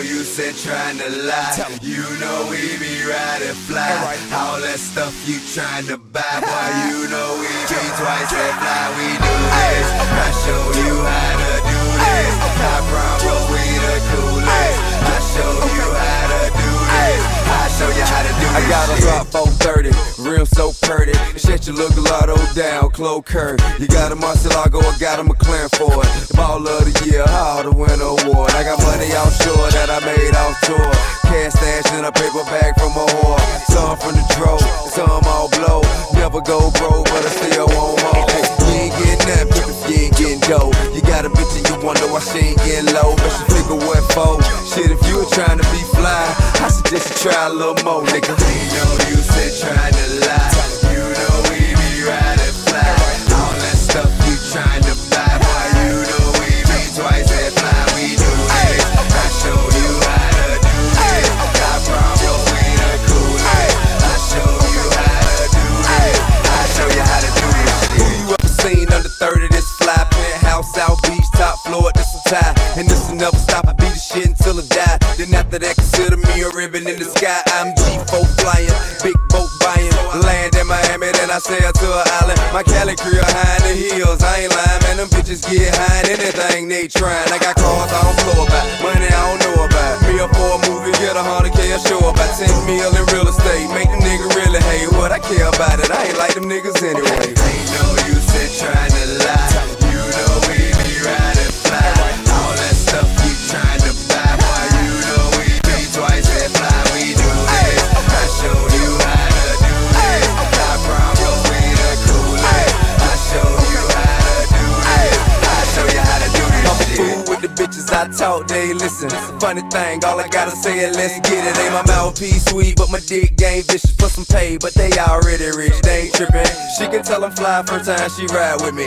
no use in trying to lie. You know we be riding fly. All that stuff you trying to buy, boy, you know we be twice that fly. We do this, I show you how to do this. I promise we the coolest. I show you how to do this. I show you how to do this. I got a drop 430, rim so pretty. Shit, you look a lotto down, Chloe Curry. You got a Murcielago, I got a McLaren for it. The ball of the year, how to win award. I got money offshore that I made off tour. Cash stash in a paper bag from a whore. Some from the dro, some all blow. Never go bro, but I still want more. Hey, you ain't getting nothing if you ain't getting dough. You got a bitch and you wonder why she ain't getting low. But she figure what for? Shit, if you were trying to be fly, I suggest you try a little more, nigga. Ain't no use in trying to lie. You know we be riding fly. All that stuff you trying to buy, boy, you know we be twice that fly. We do this, I show you how to do this. I promise we the coolest. I show you how to do this. I show you how to do this shit. Who you ever seen under 30? This fly penthouse, South Beach, top floor, this some tie. And this'll never stop, I beat the shit until I die. Then after that, consider me a ribbon in the sky. I'm G4 flying, big boat buying. Land in Miami, then I sail to an island. My Cali crew high in the hills, I ain't lying, man. Them bitches get high in anything they tryin'. I got cars I don't know about, money I don't know about. Me up for a movie, get 100K a show. About 10 mil in real estate, make them nigga really hate. What I care about it, I ain't like them niggas anyway. Ain't no use in trying to lie. You know we be riding fly. All that stuff you trying to buy, boy, you know we be twice that fly. We do this, I show you how to do this. I promise we the coolest. I show you how to do this. I show you how to do this I'm a shit. fool with the bitches I talk, they listen. Funny thing, all I gotta say is let's get it. Ain't my mouthpiece sweet, but my dick game vicious for some pay. But they already rich, they ain't trippin'. She can tell I'm fly first time she ride with me.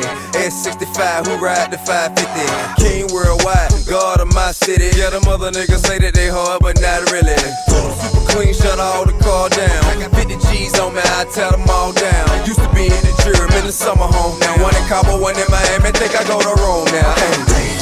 S65, who ride the 550? King worldwide, God of my city. Yeah, them other niggas say that they hard, but not really. Super clean, shut all the car down. I got 50 G's on me, I tell them all down. Used to be in the jury, in the summer home now. One in Cabo, one in Miami, think I go to Rome now. Hey.